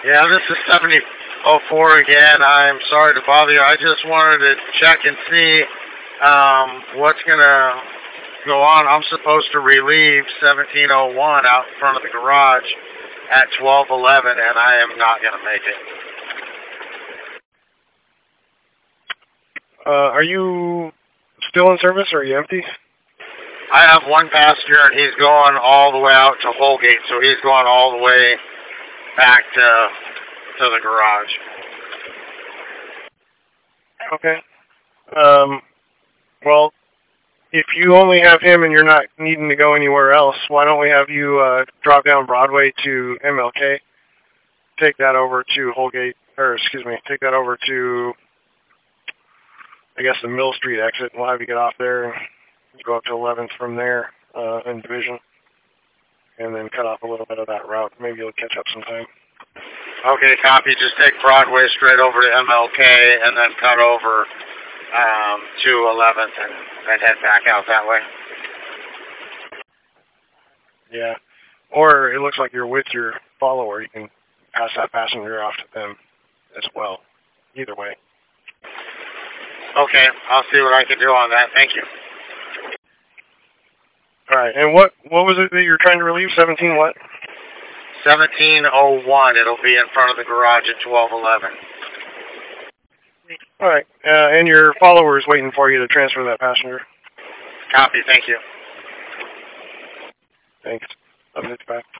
Yeah, this is 7004 again. I'm sorry to bother you. I just wanted to check and see what's going to go on. I'm supposed to relieve 1701 out in front of the garage at 1211, and I am not going to make it. Are you still in service, or are you empty? I have one passenger, and he's going all the way out to Holgate, so he's going all the way back to the garage. Okay. Well, if you only have him and you're not needing to go anywhere else, why don't we have you drop down Broadway to MLK, take that over to Holgate, or excuse me, take that over to, I guess, the Mill Street exit, and we'll have you get off there and go up to 11th from there in Division, and then cut off a little bit of that route. Maybe you'll catch up sometime. Okay, copy. Just take Broadway straight over to MLK and then cut over to 11th and head back out that way. Yeah. Or it looks like you're with your follower. You can pass that passenger off to them as well. Either way. Okay, I'll see what I can do on that. Thank you. All right. And what was it that you're trying to relieve? 17 what? 1701. It'll be in front of the garage at 1211. All right. And your follower is waiting for you to transfer that passenger. Copy. Thank you. Thanks. I'll be back.